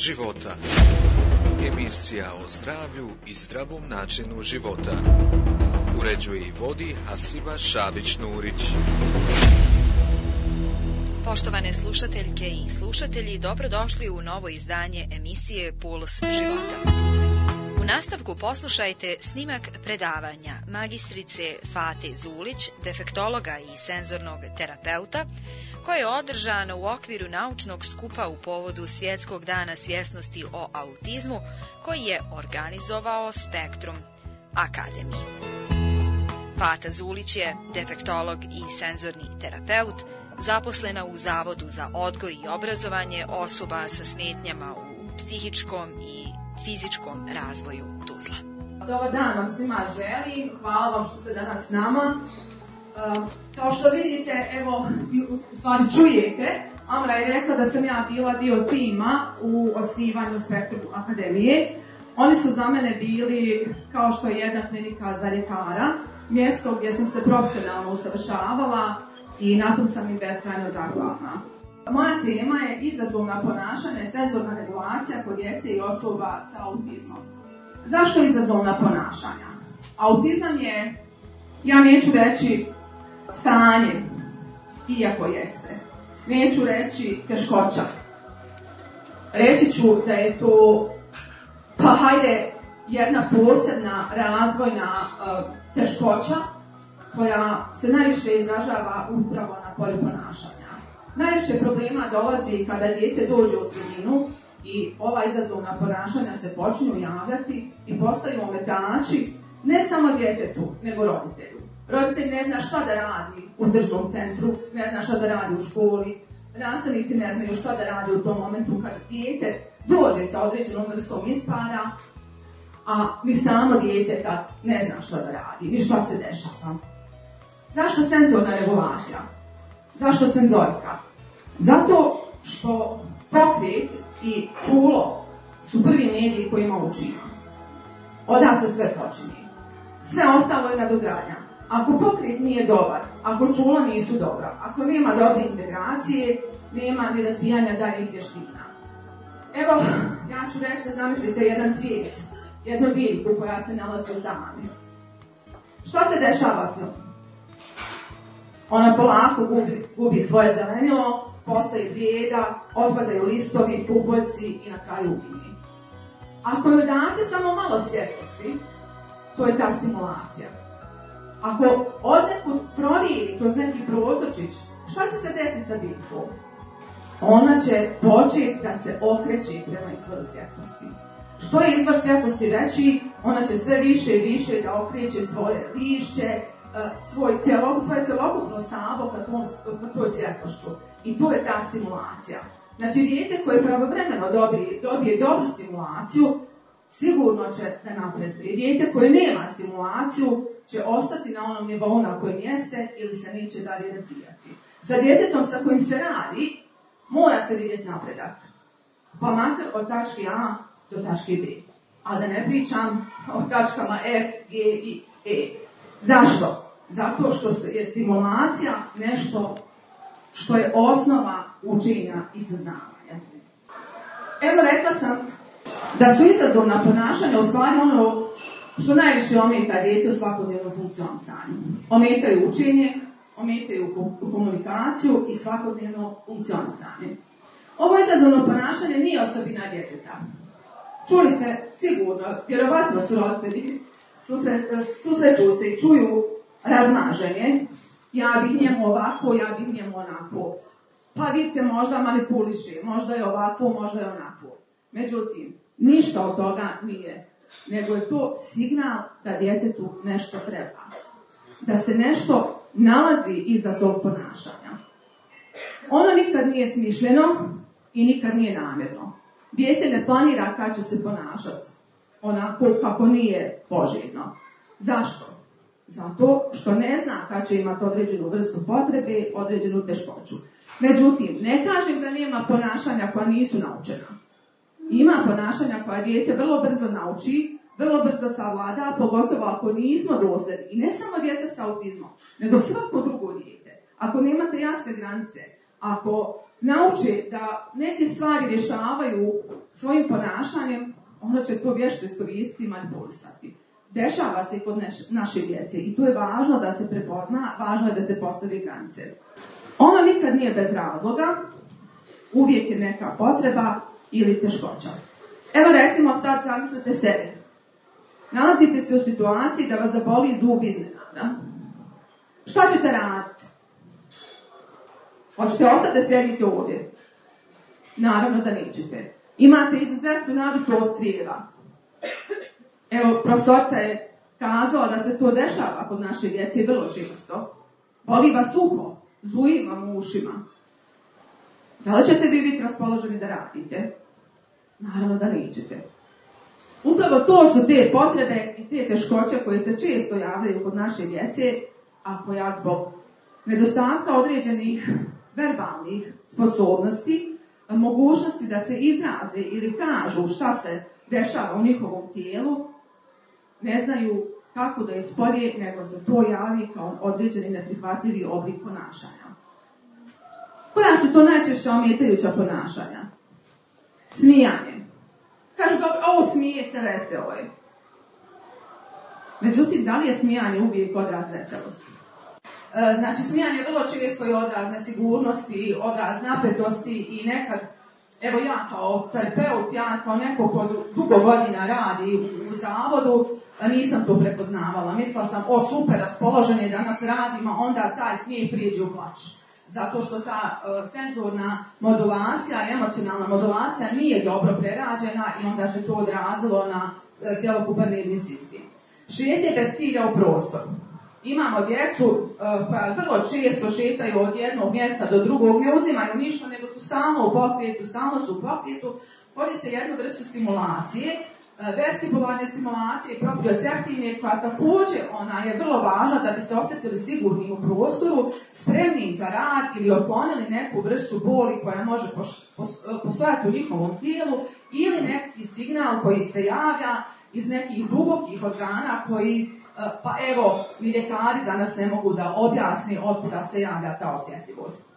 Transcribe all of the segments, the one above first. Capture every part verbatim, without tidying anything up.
života. Emisija o zdravlju i zdravom načinu života. Uređuje i vodi Hasiba Šabić-Nurić. Poštovane slušateljke i slušatelji, dobrodošli u novo izdanje emisije Puls života. U nastavku poslušajte snimak predavanja magistrice Fate Zulić, defektologa i senzornog terapeuta, koje je održano u okviru naučnog skupa u povodu Svjetskog dana svjesnosti o autizmu, koji je organizovao Spektrum Akademiji. Fata Zulić je defektolog i senzorni terapeut, zaposlena u Zavodu za odgoj i obrazovanje osoba sa smetnjama u psihičkom i fizičkom razvoju Tuzla. Dobar dan vam svima želim, hvala vam što ste danas s nama. Kao što vidite, evo, u stvari čujete, Amra je rekla da sam ja bila dio tima u osnivanju Spektrum Akademije. Oni su za mene bili, kao što je jedna klinika za ljekara, mjesto gdje sam se profesionalno usavršavala i na tom sam im beskrajno zahvalna. Moja tema je izazovna ponašanja i senzorna regulacija kod djece i osoba sa autizmom. Zašto izazovna ponašanja? Autizam je, ja neću reći stanje, iako jeste. Neću reći teškoća. Reći ću da je to, pa hajde, jedna posebna razvojna uh, teškoća koja se najviše izražava upravo na polju ponašanja. Najviše problema dolazi kada dijete dođe u sredinu i ova izazovna ponašanja se počinju javljati i postaju ometači ne samo djetetu, nego roditelju. Roditelj ne zna šta da radi u tržnom centru, ne zna šta da radi u školi, nastavnici ne znaju šta da radi u tom momentu kad dijete dođe sa određenom vrstom ispada, a ni samo dijete tad ne zna šta da radi, ni šta se dešava. Zašto senzorna regulacija? Zašto senzorika? Zato što pokret i čulo su prvi mediji kojima učimo. Odatle sve počinje. Sve ostalo je nadogradnja. Ako pokret nije dobar, ako čula nisu dobra, ako nema dobre integracije, nema ni razvijanja daljih vještina. Evo, ja ću reći da zamislite jedan cvijet, jednu biljku koja se nalazi u tami. Šta se dešava s njom? Ona polako gubi, gubi svoje zelenilo, postaje blijeda, otpadaju listovi, pupoljci i na kraju ugine. Ako joj date samo malo svjetlosti, to je ta stimulacija. Ako odnekud proviri kroz neki prozorčić, šta će se desiti sa biljkom? Ona će početi da se okreće prema izvoru svjetlosti. Što je izvor svjetlosti veći, ona će sve više i više da okreće svoje lišće, svoj cjelok, svoje cjelokupno stablo ka, ka toj svjetlošću. I to je ta stimulacija. Znači, dijete koje pravovremeno dobije, dobije dobru stimulaciju, sigurno će da napreduje. Dijete koje nema stimulaciju će ostati na onom nivou na kojem jeste ili se neće dalje razvijati. Sa djetetom sa kojim se radi, mora se vidjeti napredak. Pa makar od tačke A do tačke B. A da ne pričam o tačkama F, G i E. Zašto? Zato što je stimulacija nešto što je osnova učenja i saznavanja. Evo, rekla sam da su izazovna ponašanja u stvari ono što najviše ometa dijete u svakodnevnom funkcionisanju. Ometaju učenje, ometaju komunikaciju i svakodnevno funkcionisanje. Ovo izazovno ponašanje nije osobina djeteta. Čuli ste sigurno, vjerovatno su roditelji, susreću se i čuju razmaženje. Ja bih njemu ovako, ja bih njemu onako. Pa vidite, možda manipuliše, možda je ovako, možda je onako. Međutim, ništa od toga nije. Nego je to signal da djetetu nešto treba. Da se nešto nalazi iza tog ponašanja. Ono nikad nije smišljeno i nikad nije namjerno. Dijete ne planira kad će se ponašati onako kako nije poželjno. Zašto? Zato što ne zna kad će imati određenu vrstu potrebe, određenu teškoću. Međutim, ne kažem da nema ponašanja koja nisu naučena. Ima ponašanja koja dijete vrlo brzo nauči, vrlo brzo savlada, pogotovo ako nismo dosljedni. I ne samo djeca sa autizmom, nego svako drugo dijete. Ako nemate jasne granice, ako nauče da neke stvari rješavaju svojim ponašanjem, ono će to vješto iskoristiti i manipulisati. Dešava se i kod neš, naše djece i tu je važno da se prepozna, važno je da se postavi granice. Ono nikad nije bez razloga, uvijek je neka potreba ili teškoća. Evo recimo sad zamislite sebe. Nalazite se u situaciji da vas zaboli zub iznenada. Šta ćete raditi? Hoćete ostati da sjedite ovdje? Naravno da nećete. Imate izuzetnu nadutost crijeva. Evo, profesorca je kazala da se to dešava kod naše djece vrlo često. Boli vas uho, zuji vam u ušima. Da li ćete vi biti raspoloženi da radite? Naravno da nećete. Upravo to su te potrebe i te teškoće koje se često javljaju kod naše djece, a koja zbog nedostatka određenih verbalnih sposobnosti, mogućnosti da se izraze ili kažu šta se dešava u njihovom tijelu, ne znaju kako da ispolje, nego se to javi kao određeni neprihvatljivi oblik ponašanja. Koja su to najčešće ometajuća ponašanja? Smijanje. Kažu, dobro, ovo smije se, veselo je. Međutim, da li je smijanje uvijek odraz veselosti? E, znači, smijanje vrlo često je odraz nesigurnosti, odraz napetosti i nekad, evo ja kao terapeut, ja kao neko ko dugo godina radi u, u zavodu, nisam to prepoznavala. Mislila sam, o super, raspoloženje danas radimo, onda taj smijeh prijeđe u plač. Zato što ta uh, senzorna modulacija, emocionalna modulacija nije dobro prerađena i onda se to odrazilo na uh, cjelokupan nervni sistem. Šetnje bez cilja u prostoru. Imamo djecu uh, koja vrlo često šetaju od jednog mjesta do drugog, ne uzimaju ništa, nego su stalno u pokretu, stalno su u pokretu, koriste jednu vrstu stimulacije, vestibularne stimulacije i proprioceptivne, koja također ona je vrlo važna da bi se osjetili sigurni u prostoru, spremni za rad ili otklonili neku vrstu boli koja može postojati u njihovom tijelu ili neki signal koji se javlja iz nekih dubokih organa koji, pa evo, ni ljekari danas ne mogu da objasni otkuda se javlja ta osjetljivost.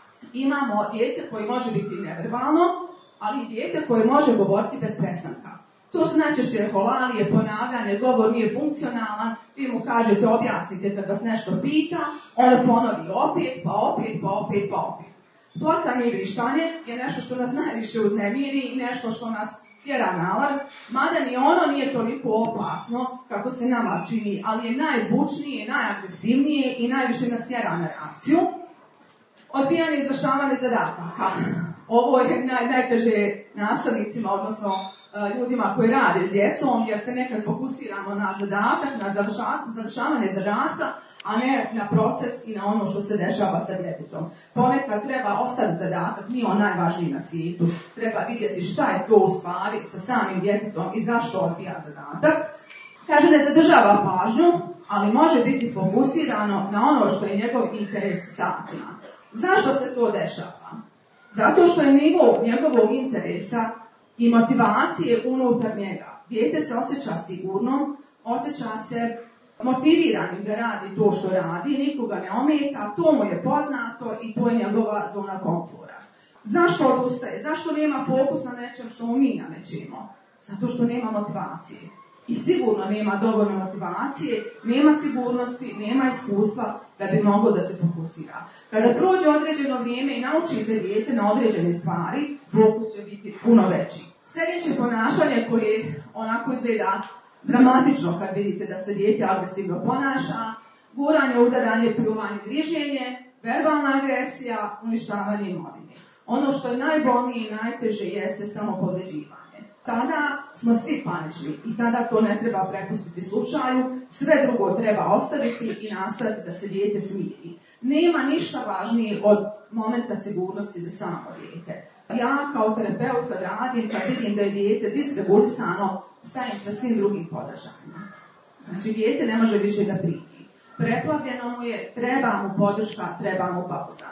Imamo dijete koje može biti neverbalno, ali i dijete koje može govoriti bez prestanka. To su najčešće holalije, ponavljanje, govor nije funkcionalan, vi mu kažete, objasnite kad vas nešto pita, on ponovi opet, pa opet, pa opet, pa opet. Plakanje i vrištanje je nešto što nas najviše uznemiri, nešto što nas tjera na alarm, mada ni ono nije toliko opasno kako se nama čini, ali je najbučnije, najagresivnije i najviše nas tjera na reakciju. Odbijanje i izvršavanje zadataka. Ovo je naj, najteže nastavnicima, odnosno ljudima koji rade s djecom, jer se nekad fokusiramo na zadatak, na završavanje zadatka, a ne na proces i na ono što se dešava sa djetetom. Ponekad treba ostaviti zadatak, nije on najvažniji na svijetu. Treba vidjeti šta je to u stvari sa samim djetetom i zašto odbija zadatak. Kaže, ne zadržava pažnju, ali može biti fokusirano na ono što je njegov interes satima. Zašto se to dešava? Zato što je nivo njegovog interesa i motivacije unutar njega. Dijete se osjeća sigurno, osjeća se motiviranim da radi to što radi, nikoga ne ometa, to mu je poznato i to je njegova zona komfora. Zašto odustaje? Zašto nema fokus na nečem što mu mi namećemo? Zato što nema motivacije. I sigurno nema dovoljno motivacije, nema sigurnosti, nema iskustva da bi moglo da se fokusira. Kada prođe određeno vrijeme i naučite dijete na određene stvari, fokus će biti puno veći. Sljedeće ponašanje koje onako izgleda dramatično kad vidite da se dijete agresivno ponaša, guranje, udaranje, pljuvanje, griženje, verbalna agresija, uništavanje imovine. Ono što je najbolnije i najteže jeste samo povređivanje. Tada smo svi panični i tada to ne treba prepustiti slučaju, sve drugo treba ostaviti i nastojati da se dijete smiri. Nema ništa važnije od momenta sigurnosti za samo dijete. Ja kao terapeut kad radim, kad vidim da je dijete disregulisano, stajem sa svim drugim podržajima. Znači dijete ne može više da primi. Preplavljeno mu je, treba mu podrška, treba mu pauza.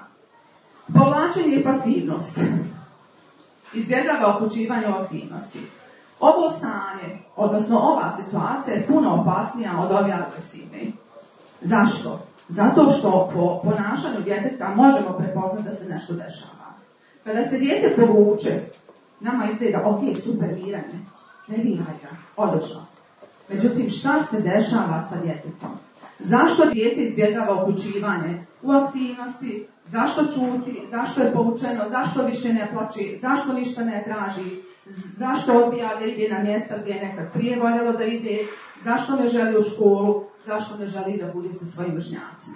Povlačenje i pasivnost. Izbjegava uključivanje u aktivnosti. Ovo stanje, odnosno ova situacija je puno opasnija od ove agresivne. Zašto? Zato što po ponašanju djeteta možemo prepoznati da se nešto dešava. Kada se dijete povuče, nama izgleda, ok, super, miranje, ne diraj ga, odlično. Međutim, šta se dešava sa djetetom? Zašto dijete izbjegava uključivanje u aktivnosti, zašto čuti, zašto je povučeno, zašto više ne plače, zašto ništa ne traži, zašto odbija da ide na mjesta gdje je nekad prije voljelo da ide, zašto ne želi u školu, zašto ne želi da bude sa svojim vršnjacima.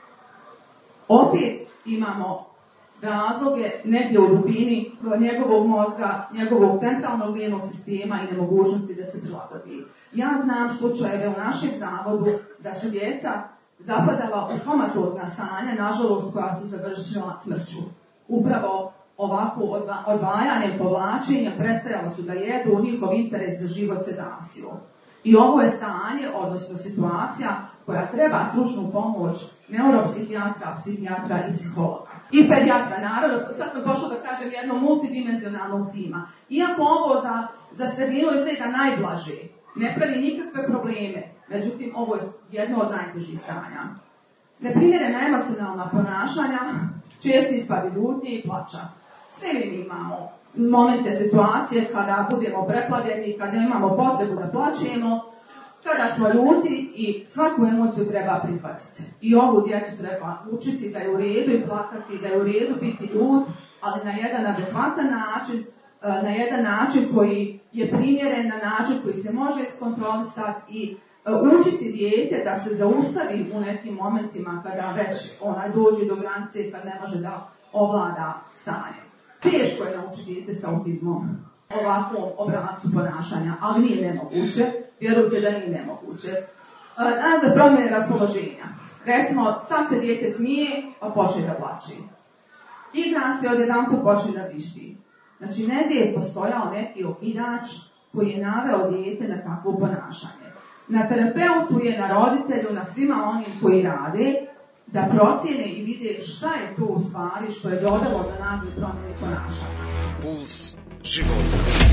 Opet imamo razloge negdje u dubini njegovog mozga, njegovog centralnog nervnog sistema i nemogućnosti da se prilagodi. Ja znam slučajeve u našem zavodu da su djeca zapadala u komatozna stanja, nažalost koja su završila smrću. Upravo ovako odva, odvajanje, povlačenje, prestajalo su da jedu, njihov interes za život se gasio. I ovo je stanje, odnosno situacija koja treba stručnu pomoć neuropsihijatra, psihijatra i psihologa. I pedijatra, naravno, sad sam pošla da kažem jednog multidimenzionalnog tima. Iako ovo za, za sredinu izgleda najblaže, ne pravi nikakve probleme, međutim ovo je jedno od najtežih stanja. Neprimjerena emocionalna ponašanja, česti ispadi ljutnje i plača. Svi mi imamo momente, situacije kada budemo preplavljeni, kada imamo potrebu da plačemo, kada smo ljuti i svaku emociju treba prihvatiti. I ovu djecu treba učiti da je u redu i plakati, da je u redu biti ljut, ali na jedan adekvatan način, na jedan način koji je primjeren, na način koji se može iskontrolisati i učiti dijete da se zaustavi u nekim momentima kada već ona dođe do granice, kad ne može da ovlada stanje. Teško je naučiti dijete sa autizmom ovakvom obrascu ponašanja, ali nije nemoguće, vjerujte da nije nemoguće. Nada promjene raspoloženja. Recimo, sad se dijete smije, pa počne da plače. Igra se, odjedanput počne da vrišti. Znači, negdje je postojao neki okidač koji je naveo dijete na takvo ponašanje. Na terapeutu je, na roditelju, na svima onim koji rade, da procijene i vide šta je to u stvari što je dodalo do nagle promjene ponašanja. Puls života.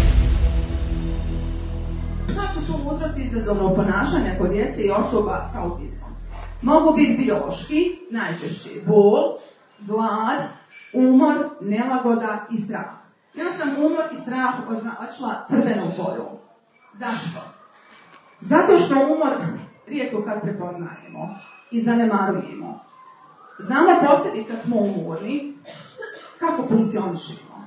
Šta su to uzroci izazovnog ponašanja kod djece i osoba sa autizmom? Mogu biti biološki, najčešće bol, glad, umor, nelagoda i strah. Ja sam umor i strah označila crvenom bojom. Zašto? Zato što umor rijetko kad prepoznajemo i zanemarujemo. Znamo po sebi kad smo umorni kako funkcionišemo.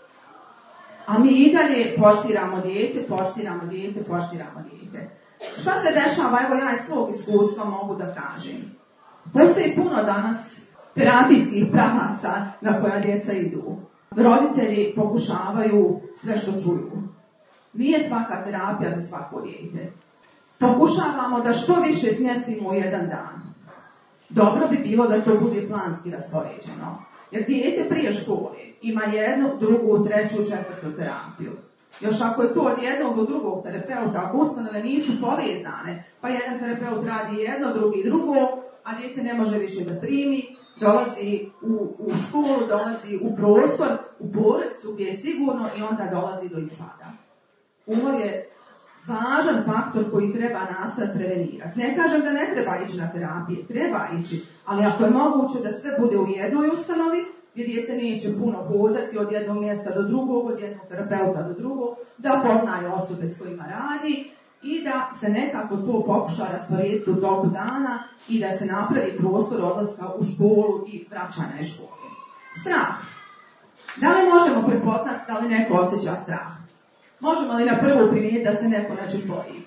A mi i dalje forsiramo dijete, forsiramo dijete, forsiramo dijete. Šta se dešava? Evo ja iz svog iskustva mogu da kažem. Postoji puno danas terapijskih pravaca na koja djeca idu. Roditelji pokušavaju sve što čuju. Nije svaka terapija za svako dijete. Pokušavamo da što više smjestimo u jedan dan. Dobro bi bilo da to bude planski raspoređeno. Jer dijete prije škole ima jednu, drugu, treću, četvrtu terapiju. Još ako je to od jednog do drugog terapeuta, ako ustanove nisu povezane, pa jedan terapeut radi jedno, drugi drugo, a dijete ne može više da primi, dolazi u, u školu, dolazi u prostor, u porodicu gdje je sigurno i onda dolazi do ispada. Umor je važan faktor koji treba nastojati prevenirati. Ne kažem da ne treba ići na terapije, treba ići, ali ako je moguće da sve bude u jednoj ustanovi, gdje dijete neće puno hodati od jednog mjesta do drugog, od jednog terapeuta do drugog, da poznaje osobe s kojima radi i da se nekako to pokuša rasporediti u toku dana i da se napravi prostor odlaska u školu i vraćanja iz škole. Strah. Da li možemo prepoznati da li neko osjeća strah? Možemo li na prvu primijeniti da se neko nečeg boji?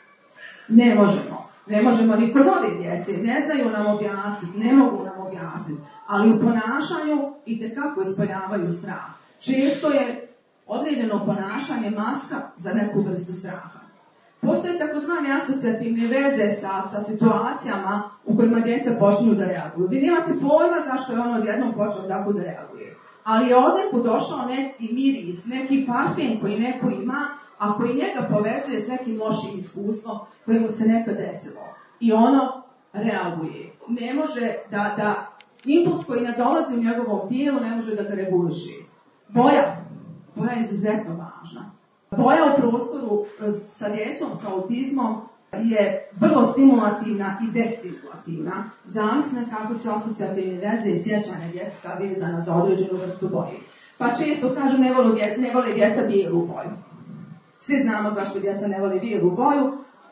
Ne možemo. Ne možemo ni kod ove djece. Ne znaju nam objasniti, ne mogu nam objasniti. Ali u ponašanju itekako ispoljavaju strah. Često je određeno ponašanje maska za neku vrstu straha. Postoje takozvane asocijativne veze sa, sa situacijama u kojima djeca počinju da reaguju. Vi nemate pojma zašto je on odjednom počeo tako da reaguje. Ali je odneku došao neki miris, neki parfem koji neko ima, a koji njega povezuje s nekim lošim iskustvom koje mu se nekad desilo. I ono reaguje. Ne može da, da impuls koji nadolazi u njegovom tijelu ne može da ga reguliši. Boja. Boja je izuzetno važna. Boja u prostoru sa djecom, sa autizmom je vrlo stimulativna i destimulativna, zavisno kako se asocijativne veze i sjećanje djeteta vezana za određenu vrstu boje. Pa često kažu ne vole, dje, ne vole djeca bijelu boju. Svi znamo zašto djeca ne vole bijelu boju.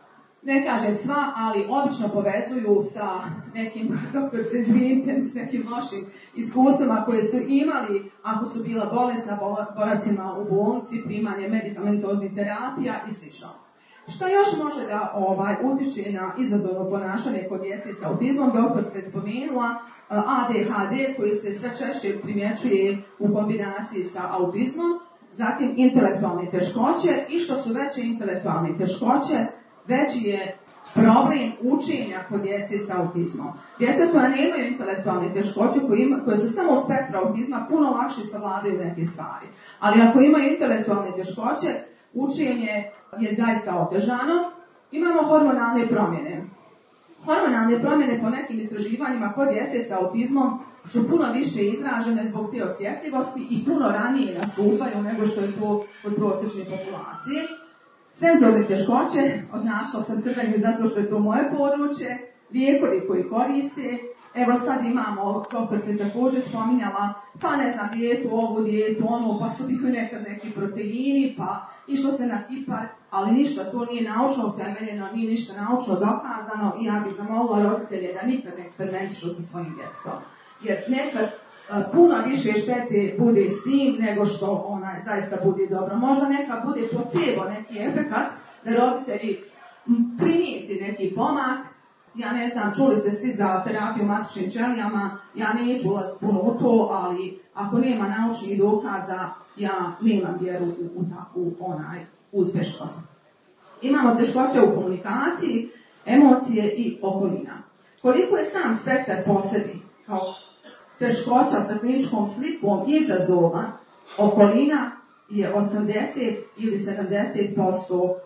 Ne kažem sva, ali obično povezuju sa nekim, doktorce, izvinite, nekim lošim iskustvima koje su imali ako su bila bolesna, boracima u bolnici, primanje medikamentoznih terapija i sl. Šta još može da ovaj, utiče na izazovno ponašanje kod djece sa autizmom? Doktorica je spomenula A D H D koji se sve češće primjećuje u kombinaciji sa autizmom, zatim intelektualne teškoće i što su veće intelektualne teškoće, veći je problem učenja kod djece sa autizmom. Djeca koja nemaju intelektualne teškoće, koje, ima, koje su samo u spektru autizma, puno lakše savladaju neke stvari. Ali ako imaju intelektualne teškoće, učenje je zaista otežano. Imamo hormonalne promjene. Hormonalne promjene po nekim istraživanjima kod djece sa autizmom su puno više izražene zbog te osjetljivosti i puno ranije nastupaju nego što je to kod prosječne populacije. Senzorne teškoće, označila sam crvenu zato što je to moje područje, lijekovi koji koriste. Evo sad imamo, doktorica je također spominjala, pa ne znam, dijetu ovu, dijetu onu, pa su bili nekad neki proteini, pa išlo se na kipar, ali ništa, to nije naučno utemeljeno, nije ništa naučno dokazano i ja bih zamolila roditelje da nikad ne eksperimentišu sa svojim djetetom. Jer nekad a, puno više štete bude s tim nego što ona zaista bude dobro. Možda neka bude placebo, neki efekat, da roditelji primijeti neki pomak. Ja ne znam, čuli ste svi za terapiju matičnim ćelijama, ja neću ulaziti puno u to, ali ako nema naučnih dokaza, ja nemam vjeru u, u takvu onaj uspješnost. Imamo teškoće u komunikaciji, emocije i okolina. Koliko je sam spektar po sebi, kao teškoća sa kliničkom slikom izazova, okolina je osamdeset ili sedamdeset posto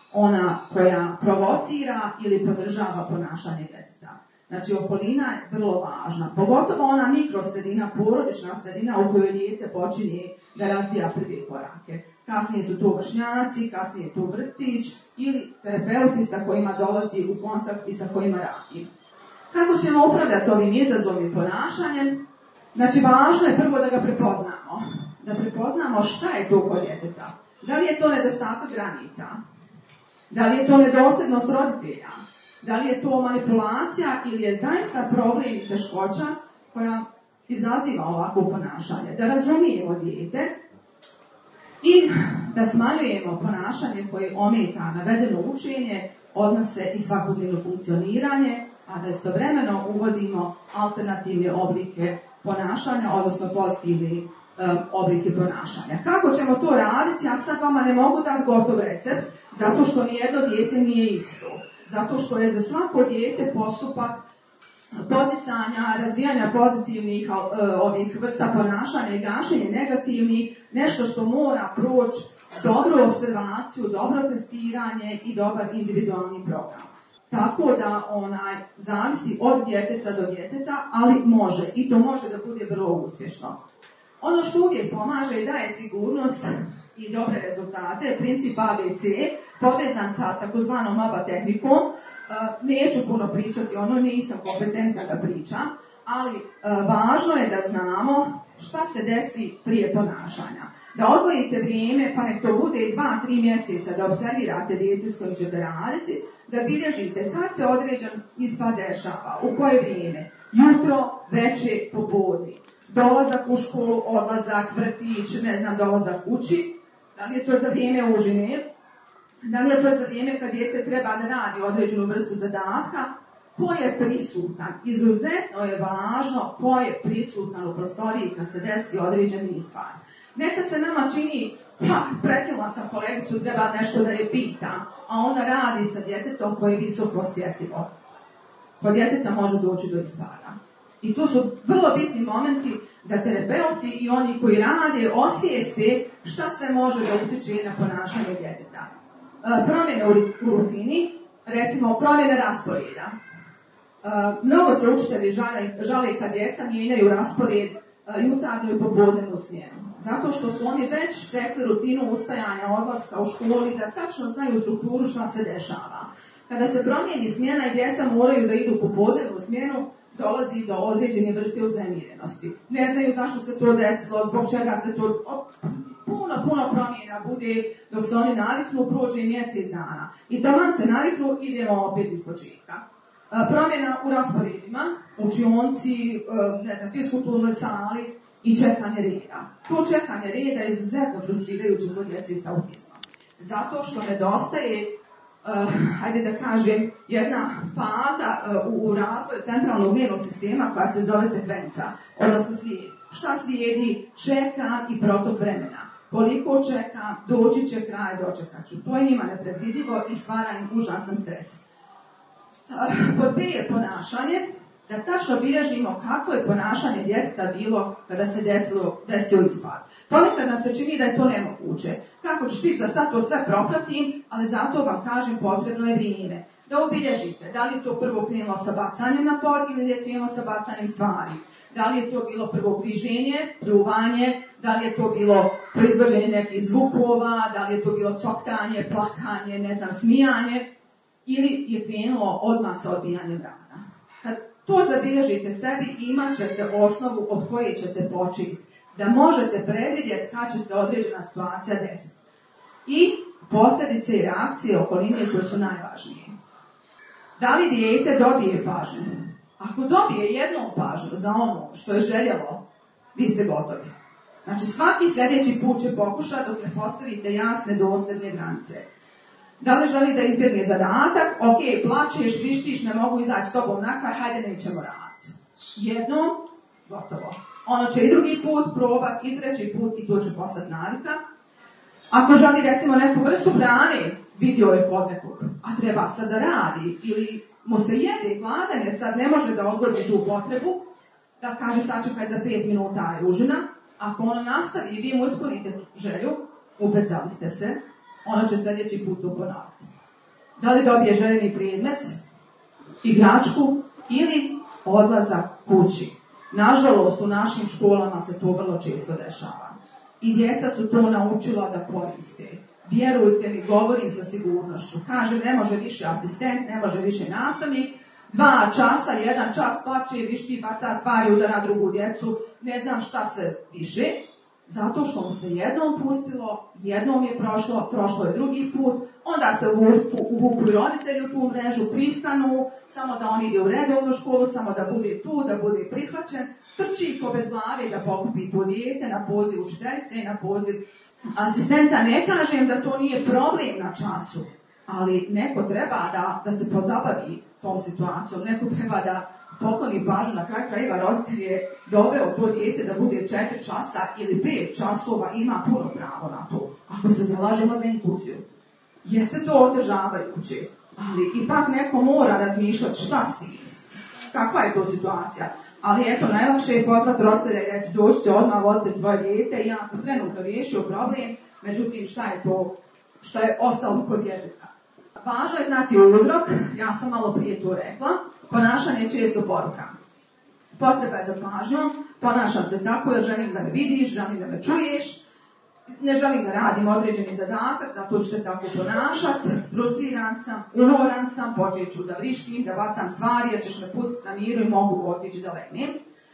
ona koja provocira ili podržava ponašanje djeteta. Znači, okolina je vrlo važna. Pogotovo ona mikrosredina, porodična sredina u kojoj dijete počinje da razvija prve korake. Kasnije su to vršnjaci, kasnije je to vrtić ili terapeuti sa kojima dolazi u kontakt i sa kojima radi. Kako ćemo upravljati ovim izazovnim ponašanjem? Znači, važno je prvo da ga prepoznamo. Da prepoznamo šta je to kod djeteta. Da li je to nedostatak granica? Da li je to nedosljednost roditelja? Da li je to manipulacija ili je zaista problem i teškoća koja izaziva ovakvo ponašanje? Da razumijemo dijete i da smanjujemo ponašanje koje ometa navedeno učenje, odnose i svakodnevno funkcioniranje, a da istovremeno uvodimo alternativne oblike ponašanja, odnosno pozitivne um, oblike ponašanja. Kako ćemo to raditi? Ja sad vama ne mogu dati gotov recept, zato što nijedno dijete nije isto. Zato što je za svako dijete postupak poticanja, razvijanja pozitivnih uh, ovih vrsta ponašanja i gašenje negativnih, nešto što mora proći dobru observaciju, dobro testiranje i dobar individualni program. Tako da onaj zavisi od djeteta do djeteta, ali može i to može da bude vrlo uspješno. Ono što uvijek pomaže i daje sigurnost i dobre rezultate je princip A B C, povezan sa takozvanom A B A tehnikom. Neću puno pričati, ono nisam kompetentna da pričam, ali važno je da znamo šta se desi prije ponašanja. Da odvojite vrijeme, pa nek to bude dva tri mjeseca da observirate dijete s kojim ćete raditi, da bilježite kad se određen ispad dešava, u koje vrijeme, jutro, večer, popodne, dolazak u školu, odlazak, vrtić, ne znam, dolazak kući, da li je to za vrijeme užine, da li je to za vrijeme kad dijete treba da radi određenu vrstu zadatka, ko je prisutan. Izuzetno je važno ko je prisutan u prostoriji kad se desi određeni ispad. Nekad se nama čini, ha, prekinula sam kolegicu, treba nešto da je pitam, a ona radi sa djetetom koje je visoko osjetljivo. Kod djeteta može doći do ispada. I tu su vrlo bitni momenti da terapeuti i oni koji rade osvijeste šta sve može da utiče na ponašanje djeteta. E, promjene u rutini, recimo promjene rasporeda. E, mnogo se učitelji žale, žale kad djeca mijenjaju raspored e, jutarnju i popodnevnu smjenu. Zato što su oni već stekli rutinu ustajanja odlaska u školi, da tačno znaju strukturu šta se dešava. Kada se promijeni smjena i djeca moraju da idu popodnevnu smjenu, dolazi do određene vrste uznemirenosti. Ne znaju zašto se to desilo, zbog čega se to... Puno, puno promjena bude dok se oni naviknu, prođe mjesec dana. I taman se naviknu, idemo opet iz početka. Promjena u rasporedima, učionci, ne znam, fiskulturnoj sali i čekanje reda. To čekanje reda je izuzetno frustrirajuće kod djece sa autizmom. Zato što nedostaje, uh, hajde da kažem, jedna faza uh, u, u razvoju centralnog nervnog sistema koja se zove sekvenca, odnosno slijed. Šta slijedi? Čekam i protok vremena. Koliko čekam, doći će kraj, dočekat ću. To je njima nepredvidivo i stvara im užasan stres. Pod B je ponašanje, da tačno bilježimo kako je ponašanje djeteta bilo kada se desilo, desio ispad. Ponekad nam se čini da je to nemoguće. Kako ću ti da sad to sve propratim, ali zato vam kažem potrebno je vrijeme. Da obilježite, da li je to prvo krenulo sa bacanjem na pod ili je krenulo sa bacanjem stvari. Da li je to bilo prvo križenje, pljuvanje, da li je to bilo proizvođenje nekih zvukova, da li je to bilo coktanje, plakanje, ne znam, smijanje, ili je krenulo odmah sa odbijanjem rana. Kad to zabilježite sebi, imat ćete osnovu od koje ćete početi, da možete predvidjeti kad će se određena situacija desiti. I posljedice i reakcije okoline koje su najvažnije. Da li dijete dobije pažnju? Ako dobije jednom pažnju za ono što je željelo, vi ste gotovi. Znači svaki sljedeći put će pokušati dok ne postavite jasne, dosljedne granice. Da li želi da izbjegne zadatak? Ok, plačeš, vištiš, ne mogu izaći s tobom na kraj, hajde nećemo raditi. Jednom, gotovo. Ono će i drugi put probati, i treći put, i to će postati navika. Ako želi recimo neku vrstu hrane, vidio je kod nekog, a treba sad da radi, ili mu se jede gladan jer sad ne može da odgodi tu potrebu, da kaže sačekaj za pet minuta je užina. Ako ono nastavi i vi mu ispunite želju, upecali ste se, ono će sljedeći put to ponoviti. Da li dobije željeni predmet, igračku ili odlazak kući. Nažalost, u našim školama se to vrlo često dešava. I djeca su to naučila da koriste. Vjerujte mi, govorim sa sigurnošću. Kaže, ne može više asistent, ne može više nastavnik. Dva časa, jedan čas plače, višti, baca stvari, udara drugu djecu. Ne znam šta sve više. Zato što mu se jednom pustilo, jednom je prošlo, prošlo je drugi put, onda se uvuku, uvuku i roditelji u tu mrežu, pristanu, samo da on ide u redovnu školu, samo da bude tu, da bude prihvaćen, trči ko bez glave da pokupi to dijete na poziv učiteljice i na poziv asistenta. Ne kažem da to nije problem na času, ali neko treba da, da se pozabavi tom situacijom, neko treba da pokloni pažnju, na kraj krajeva roditelj je doveo to dijete da bude četiri časa ili pet časova, ima puno pravo na to, ako se zalažemo za inkluziju. Jeste to otežavajuće, ali ipak neko mora razmišljati šta si, kakva je to situacija. Ali eto, najlakše je pozvati roditelja i reći dođite odmah, vodite svoje dijete i ja sam trenutno riješio problem, međutim šta je to što je ostalo kod djeteta. Važno je znati uzrok, ja sam malo prije to rekla. Ponašanje je često poruka. Potreba je za pažnjom, ponašam se tako jer želim da me vidiš, želim da me čuješ, ne želim da radim određeni zadatak, zato ću se tako ponašati, frustriran sam, umoran sam, počet ću da vrištim, da bacam stvari jer ćeš me pustiti na miru i mogu otići da legnem.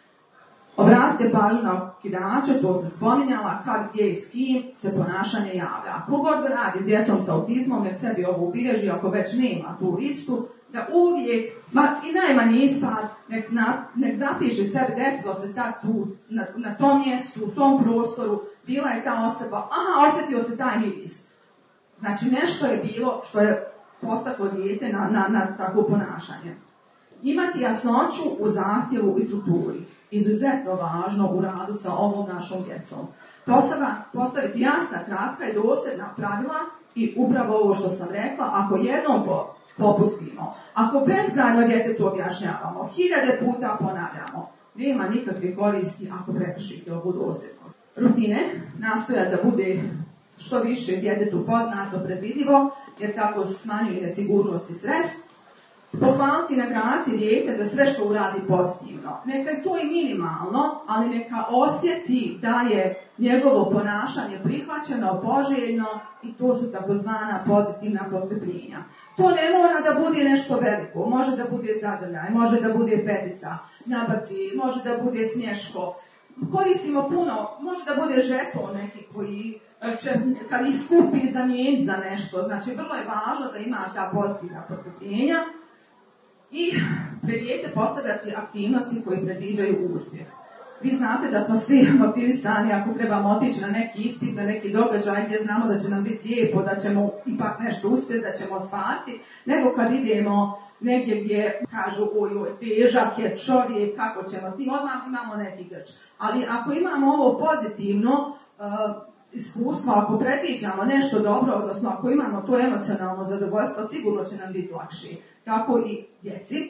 Obratite pažnju na okidače, to sam spominjala, kad, gdje i s kim se ponašanje javlja. Ako god radi s djecom sa autizmom, nek sebi ovo ubilježi, ako već nema tu listu, da uvijek, ma i najmanji ispad, nek, na, nek zapiše sebi, desilo se tad tu, na, na tom mjestu, u tom prostoru, bila je ta osoba, aha, osjetio se taj miris. Znači nešto je bilo što je postaklo dijete na, na, na takvo ponašanje. Imati jasnoću u zahtjevu i strukturi. Izuzetno važno u radu sa ovom našom djecom. Postava, postaviti jasna, kratka i dosljedna pravila i upravo ovo što sam rekla, ako jednom po, popustimo, ako beskrajno djetetu objašnjavamo, hiljade puta ponavljamo, nema nikakve koristi ako prekršite ovu dosljednost. Rutine nastoja da bude što više djetetu poznato, predvidivo, jer tako smanjuje nesigurnost i stres. pohvaliti i nagraditi dijete za sve što uradi pozitivno. Neka je to i minimalno, ali neka osjeti da je njegovo ponašanje prihvaćeno, poželjno i to su takozvana pozitivna potkrepljenja. To ne mora da bude nešto veliko, može da bude zagrljaj, može da bude petica, nabaci, može da bude smješko. Koristimo puno, može da bude žeton neki koji će, kad ih skupi, zamijeniti za nešto. Znači, vrlo je važno da ima ta pozitivna potkrepljenja i pred dijete postavljati aktivnosti koje predviđaju uspjeh. Vi znate da smo svi motivisani ako trebamo otići na neki ispit, na neki događaj gdje znamo da će nam biti lijepo, da ćemo ipak nešto uspjeti, da ćemo ostvariti, nego kad idemo negdje gdje kažu oj, oj, težak je čovjek, kako ćemo s njim, odmah imamo neki grč. Ali ako imamo ovo pozitivno uh, iskustvo, ako predviđamo nešto dobro, odnosno ako imamo to emocionalno zadovoljstvo, sigurno će nam biti lakše. Tako i djeci.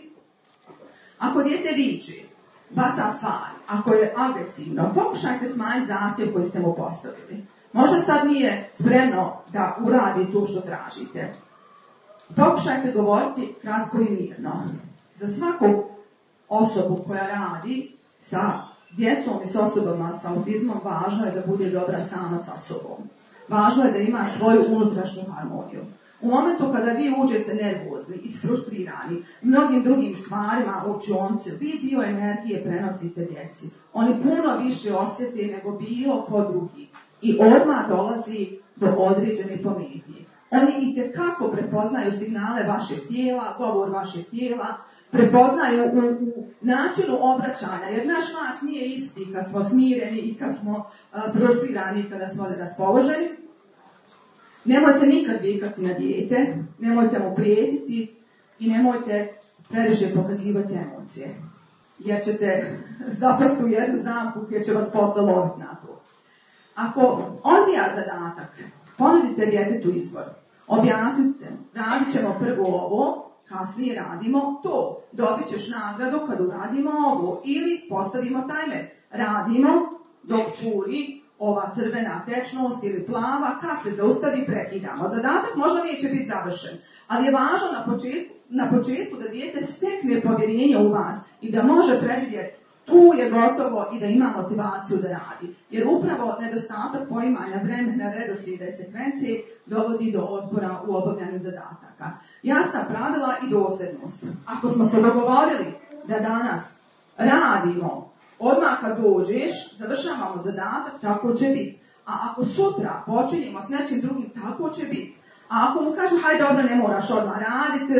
Ako dijete viči, baca stvari, ako je agresivno, pokušajte smanjiti zahtjev koji ste mu postavili. Možda sad nije spremno da uradi to što tražite. Pokušajte govoriti kratko i mirno. Za svaku osobu koja radi sa djecom i s osobama sa autizmom, važno je da bude dobra sama sa sobom. Važno je da ima svoju unutrašnju harmoniju. U momentu kada vi uđete nervozni, isfrustrirani, mnogim drugim stvarima u učionicu, vi dio energije prenosite djeci. Oni puno više osjete nego bilo ko drugi. I odmah dolazi do određenih pometnji. Oni itekako prepoznaju signale vašeg tijela, govor vašeg tijela, prepoznaju u, u načinu obraćanja, jer naš glas nije isti kad smo smireni i kad smo a, frustrirani i kada smo raspoloženi. Nemojte nikad vikati na dijete, nemojte mu prijetiti i nemojte previše pokazivati emocije, jer ćete zapasti u jednu zamku gdje će vas posle loviti na to. Ako odbija zadatak, ponudite djetetu izvor. Objasnite, radit ćemo prvo ovo, kasnije radimo to. Dobit ćeš nagradu kad uradimo ovo. Ili postavimo tajmer. Radimo dok curi ova crvena tečnost ili plava, kad se zaustavi prekidamo. Zadatak možda neće biti završen, ali je važno na početku, na početku da dijete stekne povjerenje u vas i da može predvidjeti tu je gotovo i da ima motivaciju da radi. Jer upravo nedostatak poimanja vremena, redoslijeda i sekvencije dovodi do otpora u obavljanju zadataka. Jasna pravila i dosljednost. Ako smo se dogovorili da danas radimo, odmah kad dođeš, završavamo zadatak, tako će biti. A ako sutra počinjemo s nečim drugim, tako će biti. A ako mu kažem, hajde dobro, ne moraš odmah raditi,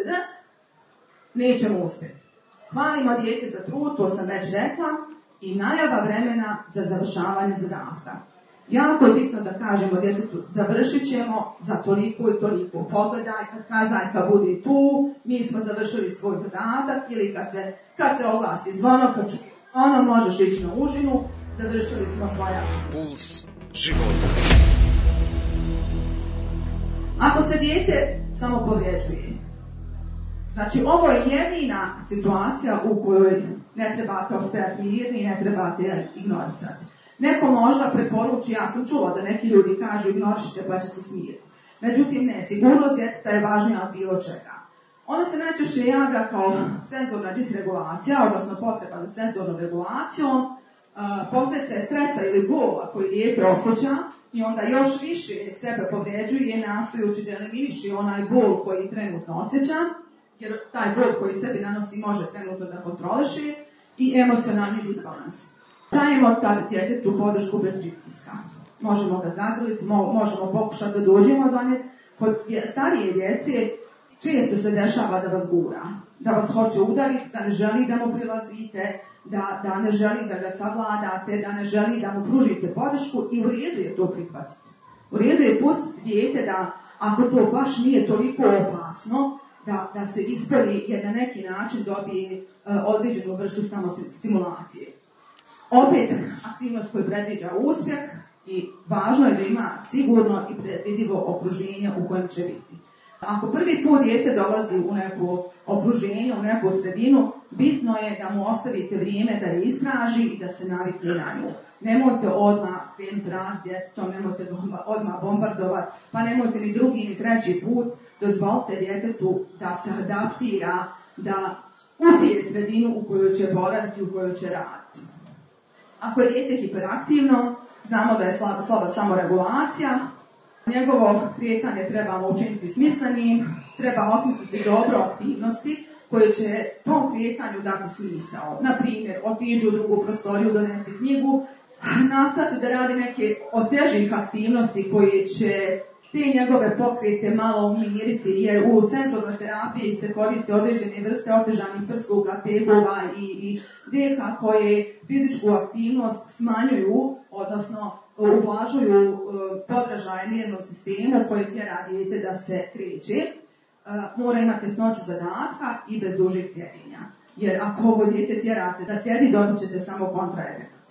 nećemo uspjeti. Hvalimo dijete za trud, to sam već rekla, i najava vremena za završavanje zadatka. Jako je bitno da kažemo djetetu, završit ćemo za toliko i toliko. Pogledaj, kad kazajka bude tu, mi smo završili svoj zadatak, ili kad se, kad se oglasi zvono, kad ču, ono možeš ići na užinu, završili smo svoja. Puls života. Ako se dijete samo povrijeđuje, znači, ovo je jedina situacija u kojoj ne trebate ostajati mirni i ne trebate ignorisati. Neko možda preporuči, ja sam čula da neki ljudi kažu ignorišite pa će se smiriti. Međutim, ne, sigurnost djeteta je važnija od bilo čega. Ona se najčešće javlja kao senzorna disregulacija, odnosno potreba za senzornom regulacijom, posljedica stresa ili bola koji dijete osjeća i onda još više sebe povređuje nastojući da eliminiši onaj bol koji trenutno osjeća, jer taj bol koji sebi nanosi može trenutno da kontroliše, i emocionalni disbalans. Dajemo tad djetetu podršku bez pritiska. Možemo ga zagrliti, mo- možemo pokušati da dođemo do nje. Kod starije djece često se dešava da vas gura, da vas hoće udariti, da ne želi da mu prilazite, da, da ne želi da ga savladate, da ne želi da mu pružite podršku, i u redu je to prihvatiti. U redu je pustiti dijete da, ako to baš nije toliko opasno, Da, da se ispali jer na neki način dobije uh, određenu vrstu stimulacije. Opet, aktivnost koju predviđa uspjeh i važno je da ima sigurno i predvidivo okruženje u kojem će biti. Ako prvi put dijete dolazi u neko okruženje, u neku sredinu, bitno je da mu ostavite vrijeme da je istraži i da se navikne na nju. Nemojte odmah krenuti rad s djetetom, nemojte odmah bombardovati, pa nemojte ni drugi ni treći put. dozvolite djetetu da se adaptira, da upije sredinu u kojoj će boraviti, u kojoj će raditi. Ako je dijete hiperaktivno, znamo da je slaba, slaba samoregulacija, njegovo kretanje trebamo učiniti smislenim, treba osmisliti dobro aktivnosti koje će tom kretanju dati smisao. Na primjer, otiđu u drugu prostoriju, donesi knjigu, nastojati da radi neke od težih aktivnosti koje će te njegove pokrete malo umiriti, jer u senzornoj terapiji se koriste određene vrste otežanih prsluka, tegova i, i deka koje fizičku aktivnost smanjuju, odnosno ublažuju uh, podražaje nervnog sistema koje tjera dijete da se kreće. Uh, mora imati tesnoću zadatka i bez dužih sjedinja. Jer ako ovo dijete tjerate da sjedi, dobit ćete samo kontraefekt.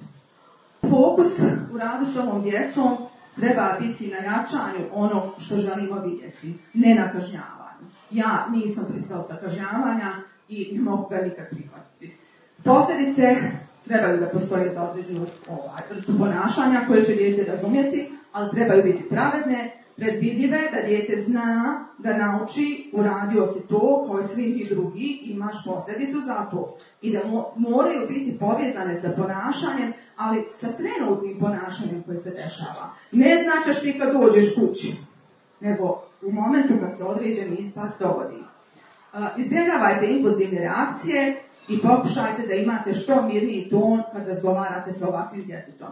Fokus u radu s ovom djecom treba biti na jačanju onog što želimo vidjeti, ne na kažnjavanju. Ja nisam pristalica kažnjavanja i ne mogu ga nikad prihvatiti. Posljedice trebaju da postoje za određenu ovaj, vrstu ponašanja koje će dijete razumjeti, ali trebaju biti pravedne, predvidive, da dijete zna da nauči uradio si to kao i svi ti drugi, imaš posljedicu za to. I da mo- moraju biti povezane sa ponašanjem, ali sa trenutnim ponašanjem koje se dešava. Ne značaš ti kad dođeš kući, nego u momentu kad se određeni ispad dogodi. Uh, izbjegavajte impulzivne reakcije i pokušajte da imate što mirniji ton kad razgovarate sa ovakvim djetetom.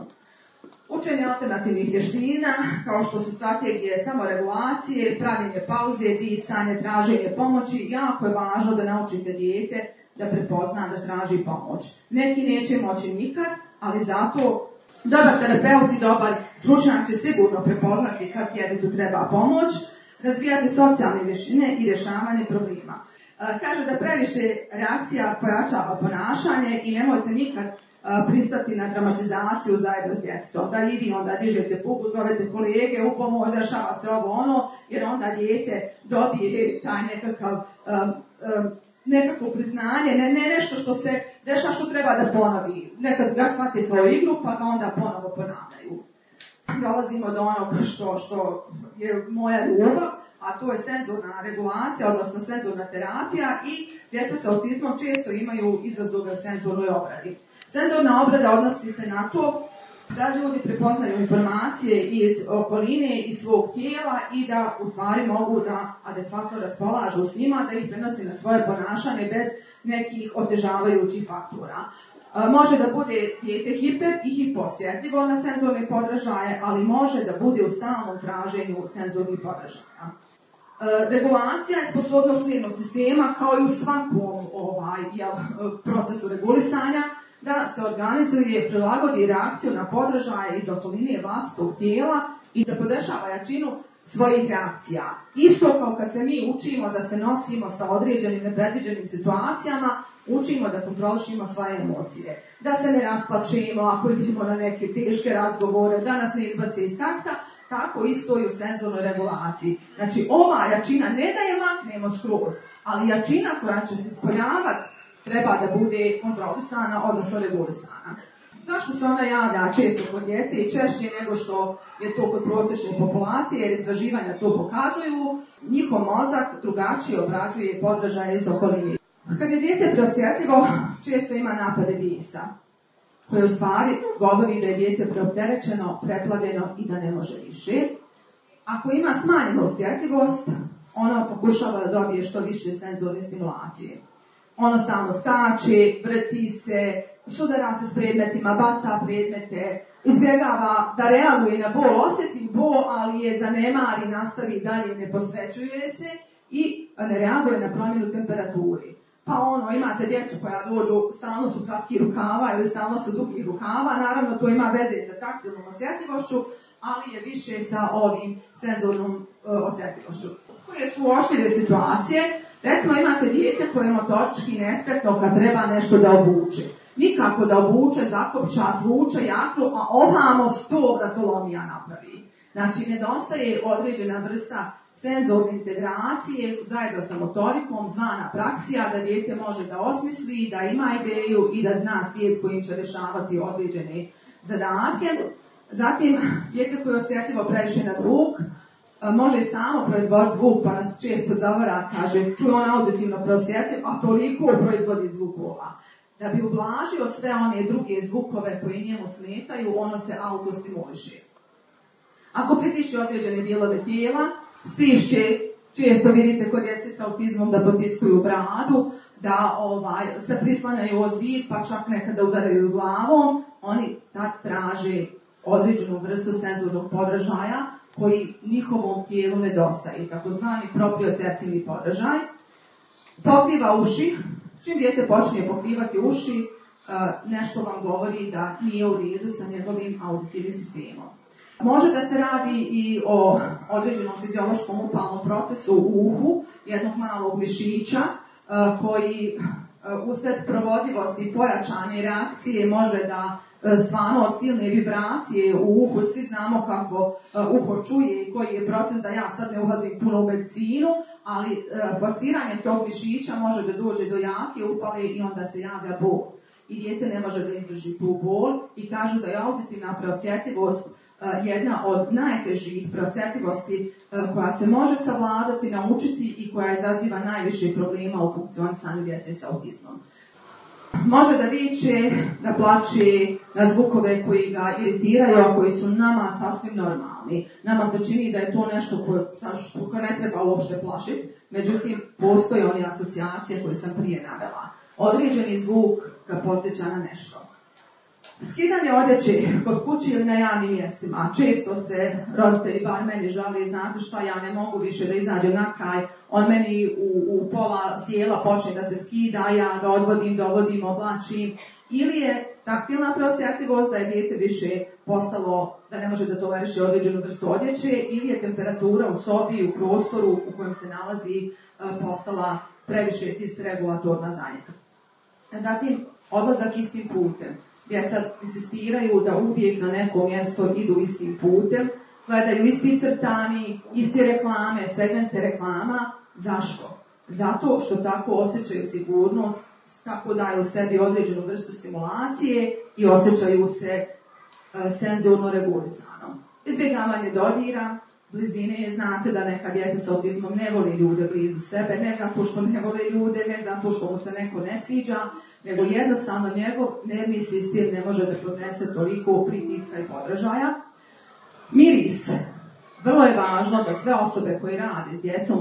Učenje alternativnih vještina, kao što su strategije samoregulacije, pravljenje pauze, disanje, traženje pomoći, jako je važno da naučite dijete da prepozna da traži pomoć. Neki neće moći nikad, ali zato dobar terapeut i dobar stručnjak će sigurno prepoznati kad djetetu treba pomoć, razvijati socijalne vještine i rješavanje problema. E, kaže da previše reakcija pojačava ponašanje i nemojte nikad pristati na dramatizaciju zajedno s djetetom. Da i vi onda dižete puku, zovete kolege, u pomoć, dešava se ovo ono, jer onda dijete dobije taj nekakav, um, um, nekakvo priznanje, ne, ne nešto što se dešava što treba da ponovi. Nekad ga shvati kao igru, pa ga onda ponovo ponavljaju. Dolazimo do onog što, što je moja ljubav, a to je senzorna regulacija, odnosno senzorna terapija i djeca sa autizmom često imaju izazove u senzornoj obradi. Senzorna obrada odnosi se na to da ljudi prepoznaju informacije iz okoline i svog tijela i da u stvari mogu da adekvatno raspolažu s njima, da ih prenosi na svoje ponašanje bez nekih otežavajućih faktora. E, može da bude dijete hiper i hiposjetljivo na senzorne podražaje, ali može da bude u stalnom traženju senzornih podražaja. E, regulacija je sposobnost nervnog sistema kao i u svakom ovaj, jel, procesu regulisanja, da se organizuje, prilagodi reakciju na podražaje iz okoline vlastitog tijela i da podešava jačinu svojih reakcija. Isto kao kad se mi učimo da se nosimo sa određenim nepredviđenim situacijama, učimo da kontrolišimo svoje emocije. Da se ne rasplačimo ako idemo na neke teške razgovore, da nas ne izbaci iz takta, tako isto i u senzornoj regulaciji. Znači, ova jačina ne da je maknemo skroz, ali jačina koja će se ispoljavati treba da bude kontrolisana, odnosno regulisana. Zašto se ona javlja često kod djece i češće nego što je to kod prosječne populacije, jer istraživanja to pokazuju, njihov mozak drugačije obrađuje podražaje iz okoline. Kad je dijete preosjetljivo, često ima napade bijesa, koje u stvari govori da je dijete preopterećeno, preplavljeno i da ne može više. Ako ima smanjenu osjetljivost, ono pokušava da dobije što više senzorne stimulacije. Ono stalno skače, vrti se, sudara se s predmetima, baca predmete, izbjegava da reaguje na bol, osjeti bol, ali je zanemari, nastavi dalje, ne posvećuje se i ne reaguje na promjenu temperaturi. Pa ono, imate djecu koja dođu, stalno su kratki rukava ili stalno su dugi rukava, naravno to ima veze sa taktilnom osjetljivošću, ali je više sa ovim senzornom uh, osjetljivošću. Koje su oštljive situacije? Recimo imate dijete koje je motorički nespretno kad treba nešto da obuče. Nikako da obuče, zakopča, svuče jaknu, a ovamo sto vratolomija napravi. Znači, nedostaje određena vrsta senzorne integracije zajedno sa motorikom, zvana praksija, da dijete može da osmisli, da ima ideju i da zna svijet kojim će rješavati određene zadatke. Zatim, dijete koje je osjetljivo previše na zvuk, može i samo proizvoditi zvuk, pa nas često zavara, kaže, čuje on auditivno preosjetljiv, a toliko proizvodi zvukova. Da bi ublažio sve one druge zvukove koji njemu smetaju, ono se autostimuliše. Ako pritišće određene dijelove tijela, stišće, često vidite kod djece sa autizmom da potiskuju bradu, da ovaj, se prislanjaju o zid, pa čak nekada udaraju glavom, oni tad traže određenu vrstu senzornog podražaja koji njihovom tijelu nedostaje, takozvani proprioceptivni podražaj. Pokriva uši. Čim dijete počne pokrivati uši, nešto vam govori da nije u redu sa njegovim auditivnim sistemom. Može da se radi i o određenom fiziološkom upalnom procesu u uhu, jednog malog mišića, koji usred provodljivosti i pojačane reakcije može da stvarno od silne vibracije u uhu, svi znamo kako uho čuje i koji je proces, da ja sad ne ulazim puno u medicinu, ali forsiranje tog mišića može da dođe do jake upale i onda se javlja bol. I dijete ne može da izdrži tu bol i kažu da je auditivna preosjetljivost jedna od najtežih preosjetljivosti koja se može savladati, naučiti i koja izaziva najviše problema u funkcionisanju djece sa autizmom. Može da viče, da plače na zvukove koji ga iritiraju, a koji su nama sasvim normalni. Nama se čini da je to nešto koje, koje ne treba uopšte plašiti, međutim, postoje one asocijacije koje sam prije navela. Određeni zvuk ga podsjeća na nešto. Skidanje odjeće kod kuće ili na javnim mjestima. Često se roditelji, bar meni žali, znate šta, ja ne mogu više da izađem na kraj, on meni u, u pola sjela počne da se skida, ja ga odvodim, dovodim, oblačim. Ili je taktilna preosjetljivost, da je dijete više postalo, da ne može da toleriše određenu vrstu odjeće, ili je temperatura u sobi, u prostoru u kojem se nalazi postala previše disregulatorna za njega. Zatim, odlazak istim putem. Djeca insistiraju da uvijek na neko mjesto idu istim putem, gledaju isti crtani, iste reklame, segmente reklama. Zašto? Zato što tako osjećaju sigurnost, tako daju sebi određenu vrstu stimulacije i osjećaju se e, senzorno regulisano. Izbjegavanje dodira, blizine, znate da neka djeca sa autizmom ne voli ljude blizu sebe, ne zato što ne vole ljude, ne zato što mu se neko ne sviđa, nego jednostavno njegov nervni sistem ne može da podnese toliko pritiska i podražaja. Miris. Vrlo je važno da sve osobe koje rade s djecom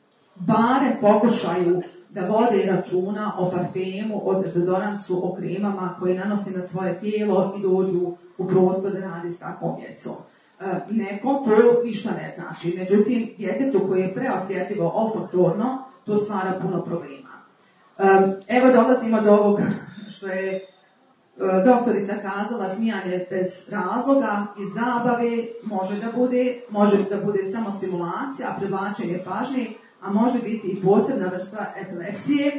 barem pokušaju da vode računa o parfemu, o dezodoransu, o kremama koje nanosi na svoje tijelo i dođu u prostor da radi s takvom djecom. E, nekom to ništa ne znači, međutim, djetetu koje je preosjetljivo olfaktorno, to stvara puno problema. Evo dolazimo do ovog što je doktorica kazala, smijanje bez razloga i zabave može da bude, može da bude samo stimulacija, privlačenje pažnje, a može biti i posebna vrsta epilepsije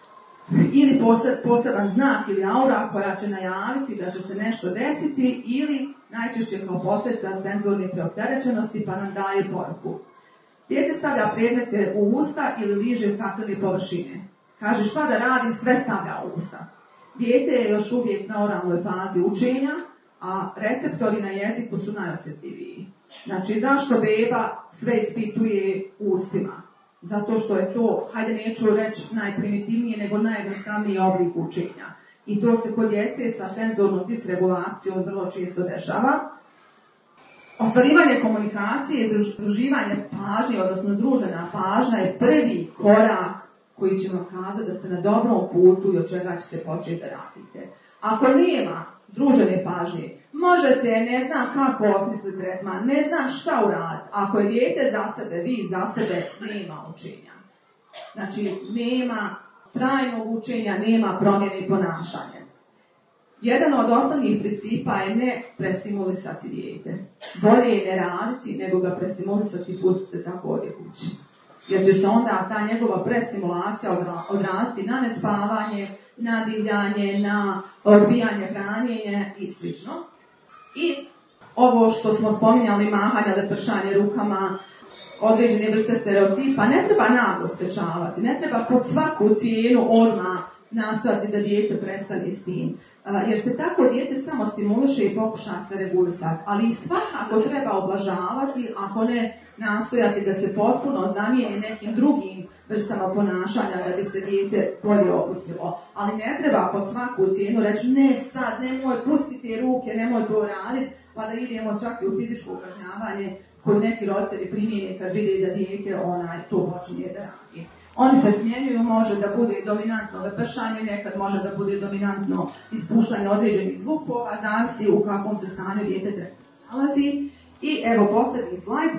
ili poseban znak ili aura koja će najaviti da će se nešto desiti ili najčešće kao posljedica senzorne preopterećenosti pa nam daje poruku. Dijete stavlja predmete u usta ili liže staklene površine. Kaže šta da radi, sve stavlja u usta. Dijete je još uvijek na oralnoj fazi učenja, a receptori na jeziku su najosjetljiviji. Znači, zašto beba sve ispituje ustima? Zato što je to, hajde neću reći najprimitivnije, nego najjednostavniji oblik učenja. I to se kod djece sa senzornom disregulacijom vrlo često dešava. Ostvarivanje komunikacije i druživanje pažnje, odnosno družena pažnja je prvi korak koji će vam kazati da ste na dobrom putu i od čega ćete početi da radite. Ako nema družene pažnje, možete, ne znam kako osmisliti tretman, ne znam šta uraditi. Ako je dijete za sebe, vi za sebe, nema učenja. Znači, nema trajnog učenja, nema promjene ponašanja. Jedan od osnovnih principa je ne prestimulisati dijete. Bolje je ne raditi, nego ga prestimulisati i pustite tako ovdje kući. Jer će se onda ta njegova prestimulacija odrasti na nespavanje, na divljanje, na odbijanje hranjenja i sl. I ovo što smo spominjali, mahanje, lepršanje rukama, određene vrste stereotipa, ne treba naglo sprečavati, ne treba pod svaku cijenu odmah nastojati da dijete prestane s tim. Jer se tako dijete samo stimuliše i pokuša se regulisati. Ali svakako treba oblažavati, ako ne nastojati da se potpuno zamijeni nekim drugim vrstama ponašanja da bi se dijete bolje opustilo. Ali ne treba po svaku cijenu reći ne sad, nemoj pustiti ruke, nemoj to raditi, pa da idemo čak i u fizičko kažnjavanje koje neki roditelji primijene kad vide da dijete onaj to počinje da radi. Oni se smjenjuju, može da bude dominantno lepršanje, nekad može da bude dominantno ispuštanje određenih zvukova, zavisi u kakvom se stanju dijete nalazi. I evo posljednji slajd,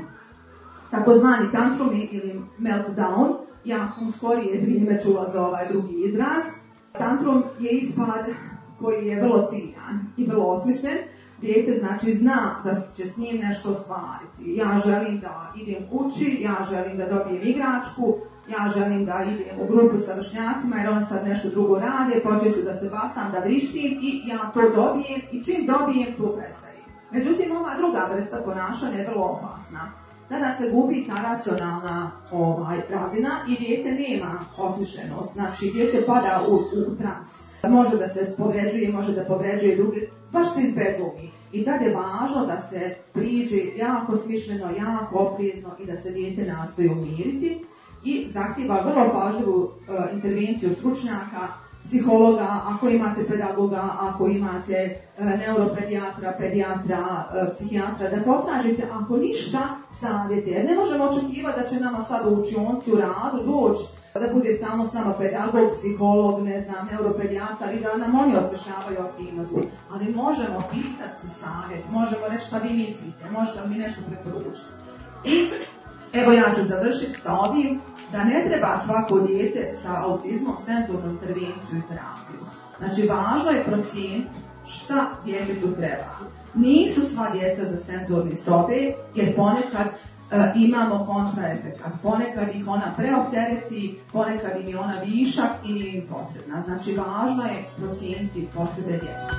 takozvani tantrumi ili meltdown. Ja sam skorije vrijeme čula za ovaj drugi izraz. Tantrum je ispad koji je vrlo ciljan i vrlo osmišljen. Dijete znači zna da će s njim nešto ostvariti. Ja želim da idem kući, ja želim da dobijem igračku, ja želim da idem u grupu sa vršnjacima jer on sad nešto drugo rade, počet ću da se bacam, da vrištim i ja to dobijem i čim dobijem to prestaje. Međutim, ova druga vrsta ponašanja je vrlo opasna. Tada se gubi ta racionalna ovaj, razina i dijete nema osmišljenost, znači dijete pada u, u, u trans. Može da se podređuje, može da podređuje druge, baš se izbezumi. I tad je važno da se priđe jako smišljeno, jako oprezno i da se dijete nastoji umiriti i zahtjeva vrlo pažljivu e, intervenciju stručnjaka, psihologa, ako imate pedagoga, ako imate e, neuropedijatra, pedijatra, e, psihijatra, da potražite, ako ništa, savjete. Jer ne možemo očekivati da će nama sad u učionci, u radu doći da bude stalno s nama pedagog, psiholog, ne znam, neuropedijatar i da nam oni osmišljavaju aktivnosti. Ali možemo pitati za savjet, možemo reći šta vi mislite, možete mi nešto preporučiti. I evo ja ću završiti sa ovim, da ne treba svako dijete sa autizmom senzornu intervenciju i terapiju. Znači, važno je procijeniti šta djetetu treba. Nisu sva djeca za senzorne sobe, jer ponekad e, imamo kontraefekat. Ponekad ih ona preoptereti, ponekad im je ona višak i nije im potrebna. Znači, važno je procijeniti potrebe djeteta.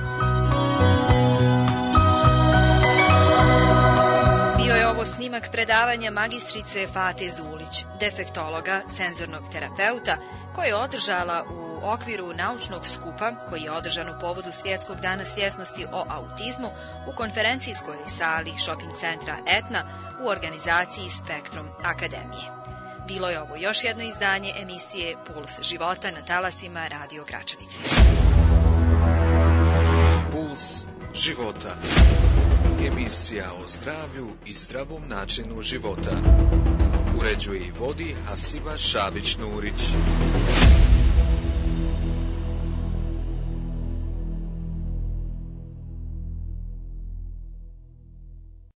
Bio je ovo snimak predavanja magistrice Fate Zulić, defektologa, senzornog terapeuta, koja je održala u okviru naučnog skupa koji je održan u povodu Svjetskog dana svjesnosti o autizmu u konferencijskoj sali shopping centra Etna u organizaciji Spektrum Akademije. Bilo je ovo još jedno izdanje emisije Puls života na talasima Radio Gračanice. Puls života. Emisija o zdravlju i zdravom načinu života. Uređuje i vodi Hasiba Šabić-Nurić.